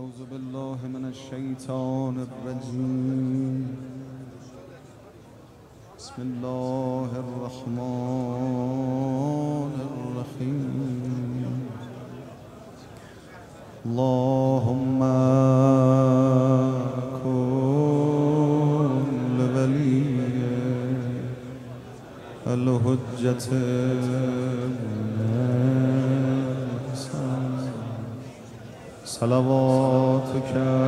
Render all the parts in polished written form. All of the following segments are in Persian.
أعوذ بالله من الشيطان الرجيم. بسم الله الرحمن الرحيم. اللهم كن لوليك الحجة صلواتك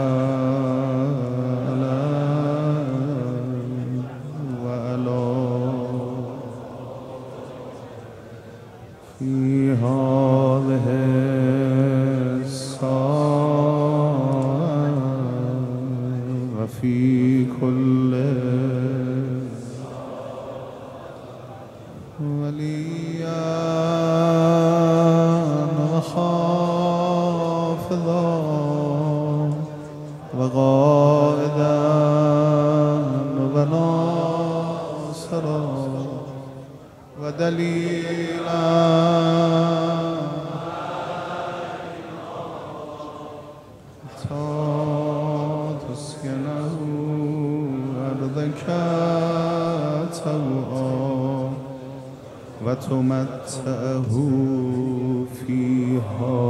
عليه وعلى في هذه الساعة وفي كل وليا وحافظا وقائدا وناصرا ودليلا حتى تسكنه أرضك طوعا وتمتعه فيها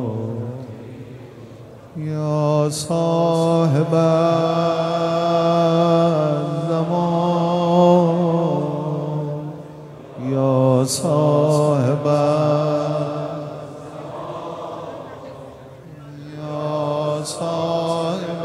يا صاحب الزمان يا صاحب يا صاحب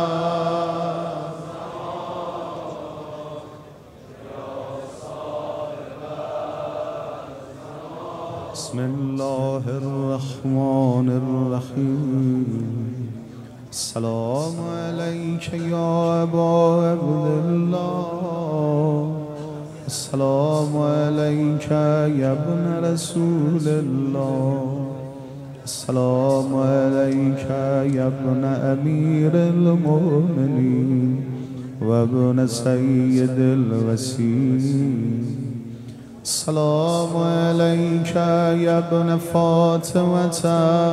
بسم الله الرحمن الرحيم. السلام عليك يا أبا عبد الله. السلام عليك يا ابن رسول الله. السلام عليك يا ابن أمير المؤمنين وابن سيد الوسيم. السلام عليك يا ابن فاطمة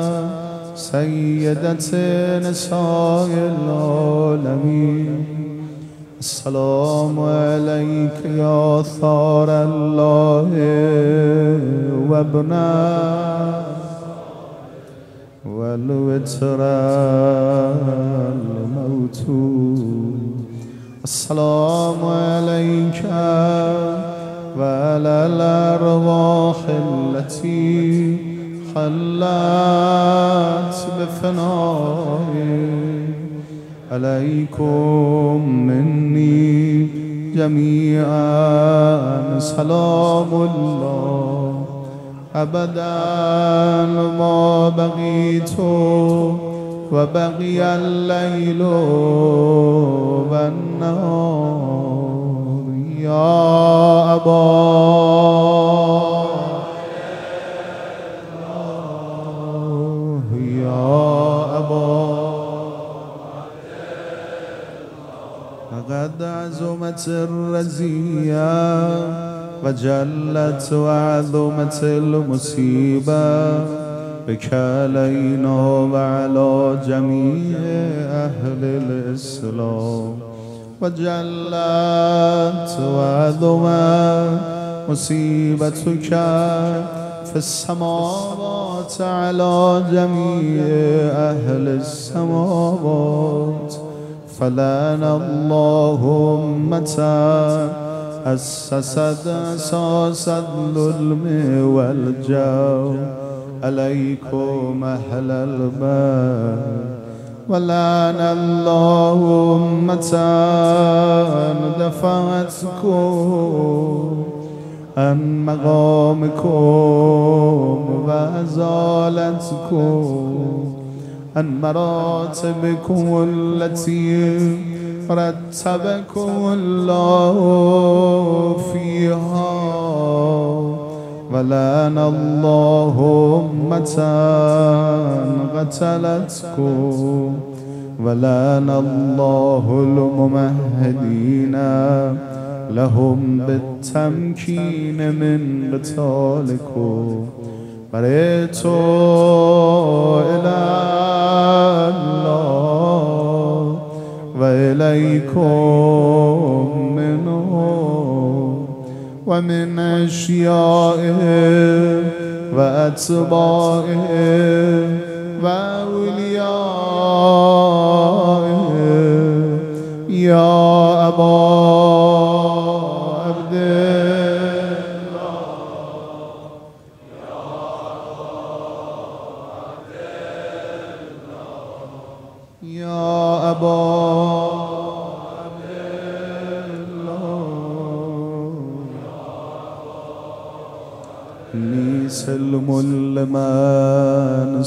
سيدة نساء العالمين. السلام عليك يا ثار الله وابن والوتر الموتود. السلام عليك وعلى الأرواح التي خلت بفنائك. عليكم مني جميعا سلام الله أبدا ما بقيت وبقي الليل والنهار. يا أبا لقد عزمت الرزية وجلت وعظمت المصيبة بك علينا وعلى جميع أهل الإسلام. وجلت وعظمت مصيبتك في السماوات على جميع أهل السماوات. فلعن الله أمة أسست أساس الظلم والجور عليكم أهل البيت. ولعن الله أمة دفعتكم عن مقامكم وأزالتكم عن مراتبكم التي رتبكم الله فيها. ولعن الله أمة قتلتكم. ولعن الله الممهدين لهم بالتمكين من قتالكم. برای تو الله و الیکم منه و من اشیائه و اتباعه و اولیائه یا ابا يا أبا عبد الله إني سلم لمن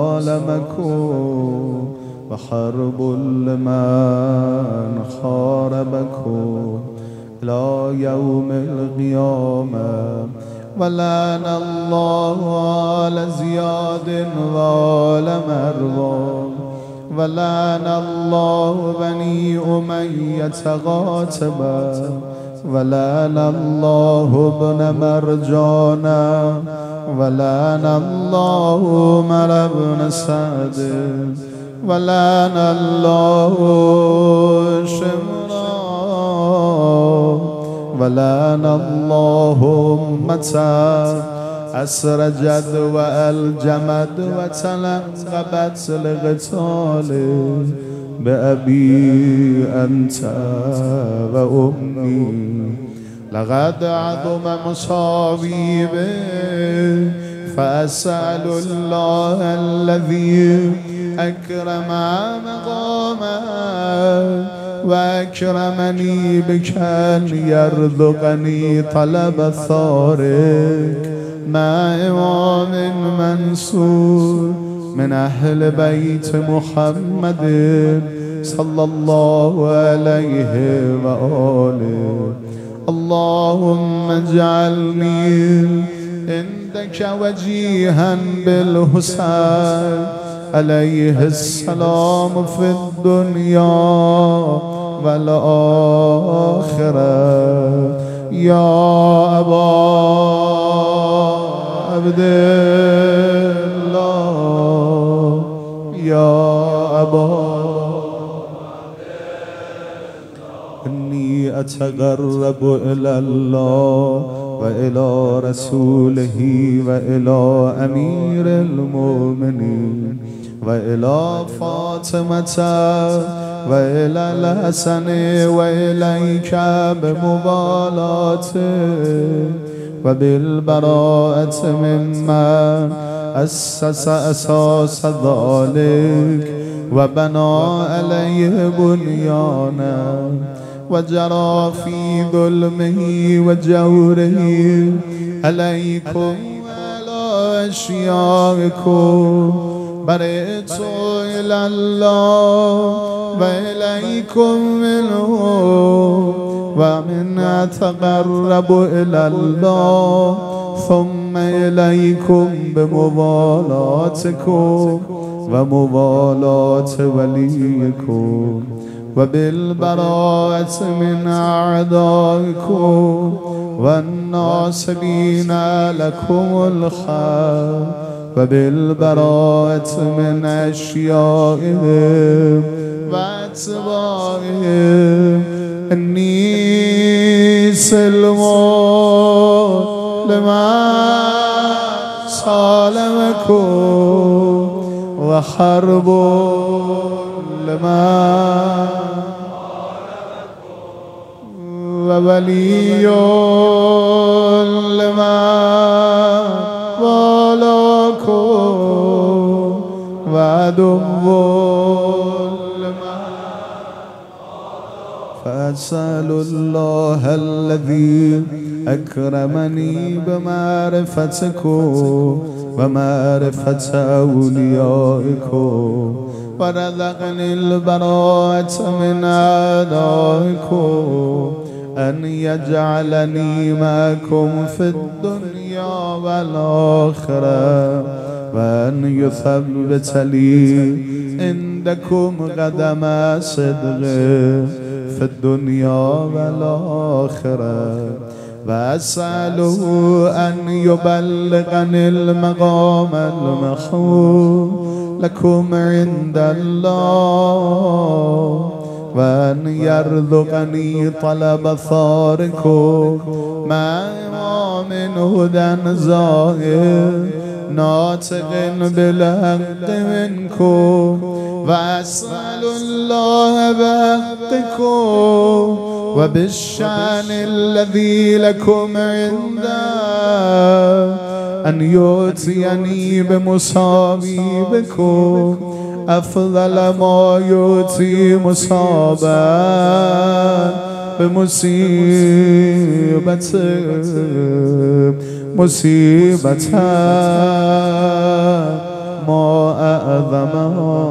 سالمكم وحرب لمن حاربكم إلى يوم القيامة ولعن الله على زياد وعلى مروان ولعن الله بني أمية قاتبا ولعن الله ابن مرجانا ولعن الله عمر بن سعد ولعن الله شمرا ولعن الله أمة أسرجت وألجمت وتلقبت لقتال بأبي أنت وأمي لقد عظم مصابي به فأسأل الله الذي أكرم مقامه وأكرمني بك أن يرزقني طلب الثارك مع إمام منصور من أهل بيت محمد صلى الله عليه وآله اللهم اجعلني عندك وجيها بالحسين عليه السلام في الدنيا والآخرة يا أبا عبد الله يا أبا إني أتقرب إلى الله وإلى رسوله وإلى أمير المؤمنين وإلى فاطمة وإلى الحسن وإليك بمبالاته وبالبراءة ممن أسس أساس ذلك وبنى عليه بنيانا وجرى في ظلمه وجوره عليكم وعلى أشيائكم برئت إلى الله وإليكم منه ومن أتقرب إلى الله ثم إليكم بمبالاتكم ومبالاة وليكم وبالبراءة من أعدائكم والناصبين لكم الخير وبالبراءة من أشيائهم وأتباعهم إني سلم لمن سالمكم وحرب لمن وولي لمن والاكم وعدو فأسأل الله الذي أكرمني بمعرفتكم ومعرفة أوليائكم ورزقني البراءة من أعدائكم أن يجعلني معكم في الدنيا والآخرة وأن يثبت لي عندكم قدم صدق في الدنيا والآخرة وأسأله أن يبلغني المقام المحمود لكم عند الله، وأن يرزقني طلب ثاركم ما من هدى زاهر ناطق بالحق منكم، وأسأل الله بحقكم وبالشأن الذي لكم عنده أن يؤتيني بمصابيبكم أفضل ما يؤتي مصابا بمصيبة ما أعظمها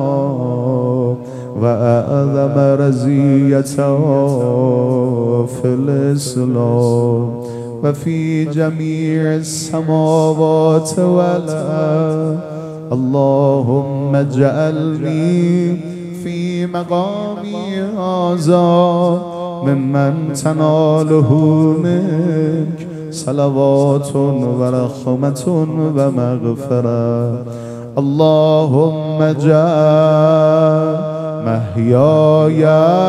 وأعظم رزيته في الإسلام وفي جميع السماوات والأرض. اللهم اجعلني في مقامي هذا ممن تناله منك صلوات ورحمة ومغفرة. اللهم اجعل محياي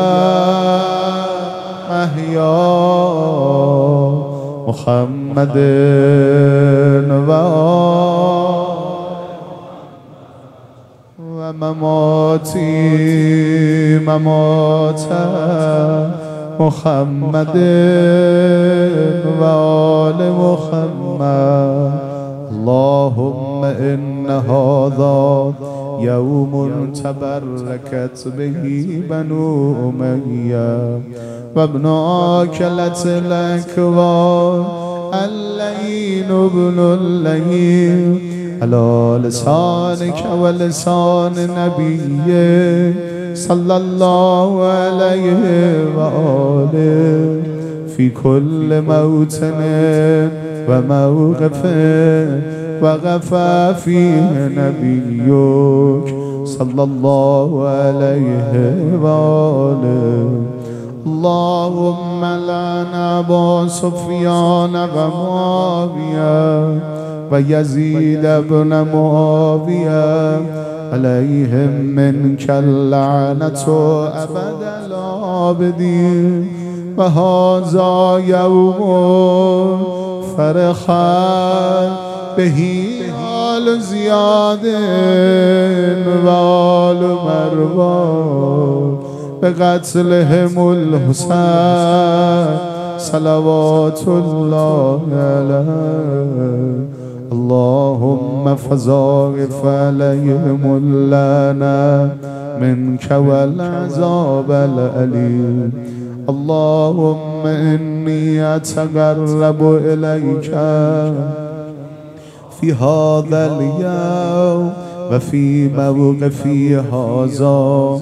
محيا محمد ومماتي ممات محمد وآل محمد. اللهم إن هذا يوم تبركت به بنو أمية وابن آكلة الأكوان اللين ابن اللين على لسانك ولسان نبيك صلى الله عليه وآله في كل موطن وموقف وقف فيه نبيك صلى الله عليه وآله. اللهم لعن أبا سفيان ومعاوية ويزيد بن معاوية عليهم منك اللعنة أبد العابدين. وهذا يوم فرحا به آل زياد وآل مروان بقتلهم الحسين صلوات الله عليه. اللهم فزارف عليهم اللعنة منك والعذاب الأليم. اللهم إني أتقرب إليك في هذا اليوم وفي موقفي هذا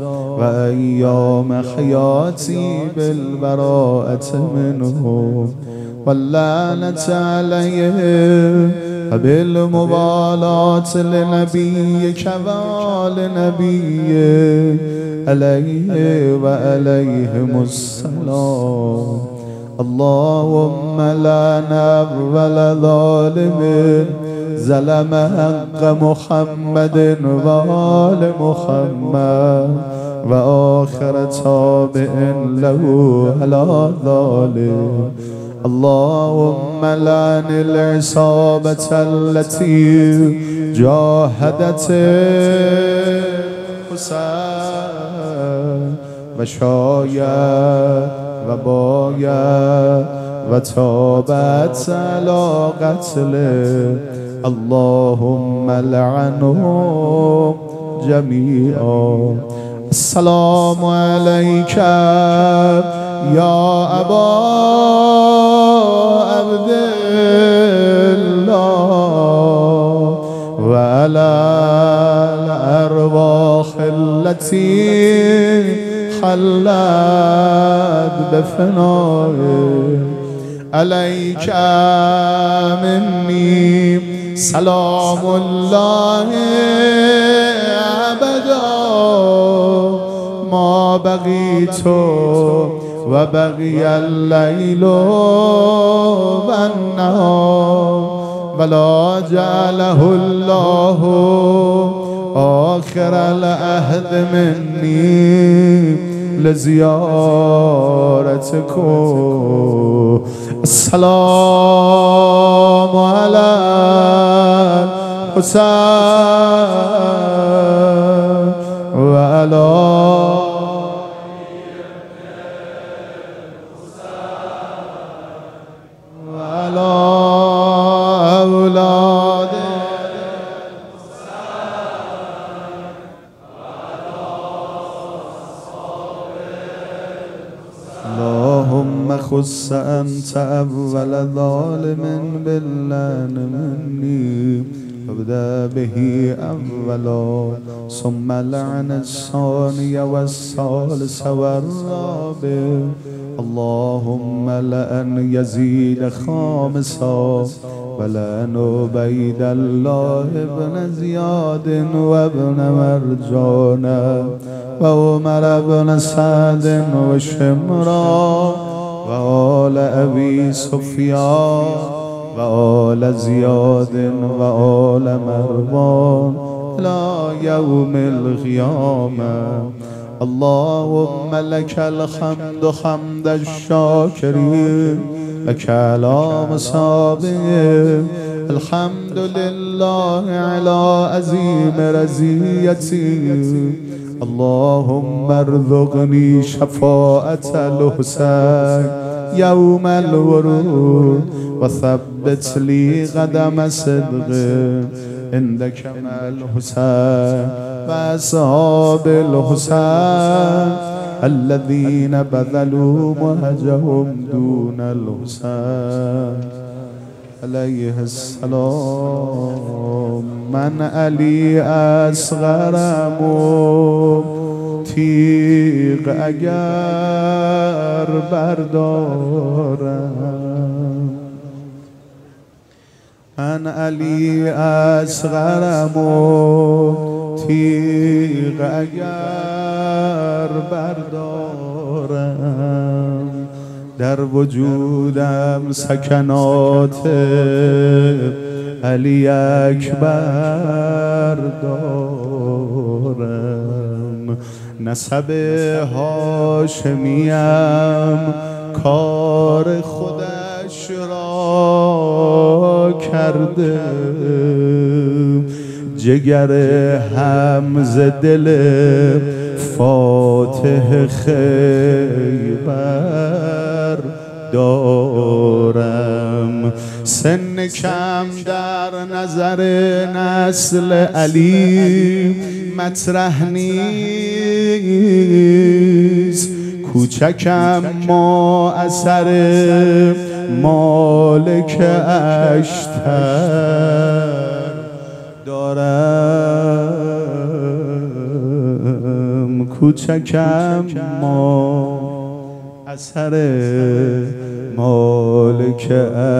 وأيام حياتي بالبراءة منهم واللعنة عليهم وبالمبالاة لنبيك وآل نبيك عليه وعليهم السلام. اللهم لا نقبل ظالم ظلم حق محمد وآل محمد وآخر تابع له على ظالم. اللهم لعن العصابة التي جاهدت حسين وشايا وبايا وتابت على قتله. اللهم لعنهم جميعا. السلام عليك يا أبا عبد الله وعلى الأرواح التي خلت بفنائك عليك مني سلام الله أبدا ما بقيت وبقي الليل والنهار ولا جعله الله آخر العهد مني لزيارتكم. السلام على الحسين وعلى أولاد اللهم خص أنت أول ظالم باللعن مني فابدأ به أولا ثم لعن الثاني والثالث والرابع. اللهم لأن يزيد خامسا ولأن عبيد الله بن زياد وابن مرجان وعمر بن سعد وشمرا وآل أبي سفيان وآل زياد وآل مروان إلى يوم القيامة. اللهم لك الحمد حمد الشاكرين لك على مصابهم. الحمد لله على عظيم رزيتي. اللهم ارزقني شفاعة الحسين يوم الورود وثبت لي قدم صدق عندك مع الحسين وأصحاب الحسين الذين بذلوا مهجهم دون الحسين عليه السلام. من علی اصغرم تیغ اگر بردارم، من علی اصغرم تیغ اگر بردارم، در وجودم سکنات علی اکبر دارم. نسب هاشمیم کار خودش را کرده، جگر همز دل فاتح خیبر دارم. سن کم در نظر نسل علی مطرح نیست، کوچکم ما اثر مالک اشتر دارم، کوچکم ما اثر مالک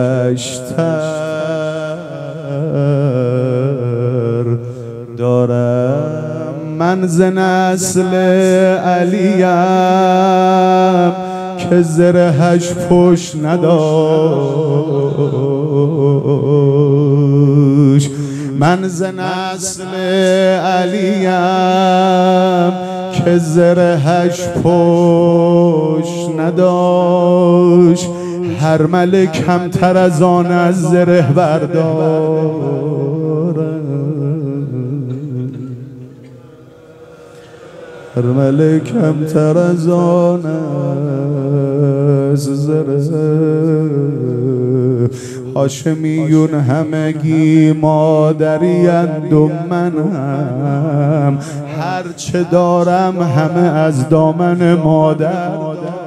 اشتر دارم. من ز نسل علیم که زرهش پشت نداشت، من ز نسل علیم که زرهش پشت نداشت، هر ملک کمتر از آن از زره بردارم، هر ملک کمتر از آن از زره. هاشمیون همگی مادری‌اند و من هم هر چه دارم همه از دامن مادر دارم.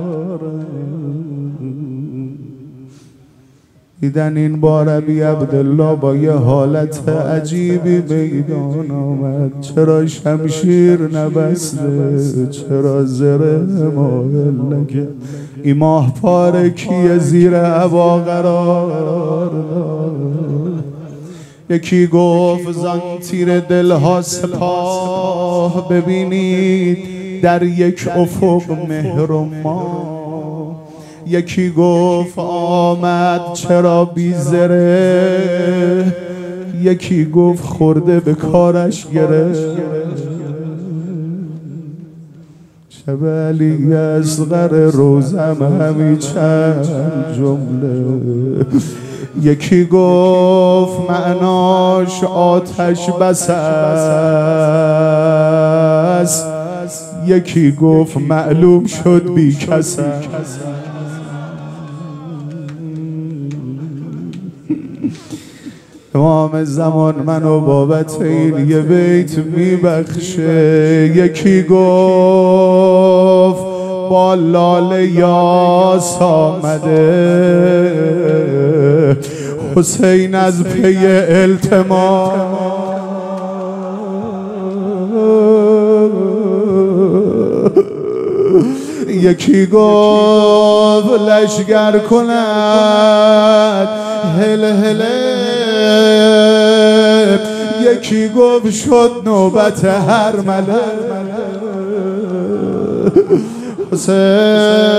دیدن این بار ابی عبدالله با یه حالت عجیبی میدان آمد، چرا شمشیر نبسته، چرا زره مایل نکرد، این ماه پاره کیه زیر عبا قرار داد. یکی گفت زان تیر دلها سپاه ببینید در یک افق مهر و ما. یکی گفت آمد چرا بی زره، یکی گفت خورده به کارش گره. شبلی اصغر روزم همی چند جمله. یکی گفت معناش آتش بس است، یکی گفت معلوم شد بی کس است. امام زمان منو بابت این یه بیت میبخشه. یکی گفت با لاله یاس آمده، حسین از پی التماس. یکی گفت لشگر کند هله هله، یکی گفت شد نوبت هر مله. حسین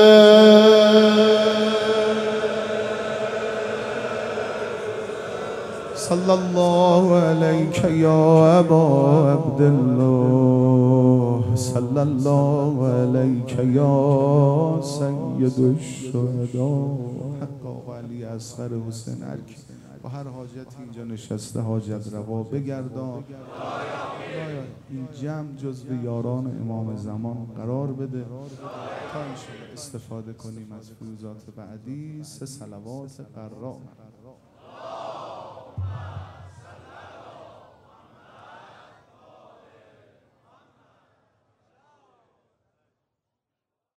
صلی الله علیک یا ابا عبدالله، صلی الله علیک یا سید الشهدا. حق آقا علی اصغر حسین ارکی با هر حاجتی اینجا نشسته حاجت روا بگردان. این جمع جزو یاران امام زمان قرار بده تا انشاءالله استفاده کنیم از فیوزات بعدی. 3 صلوات قرار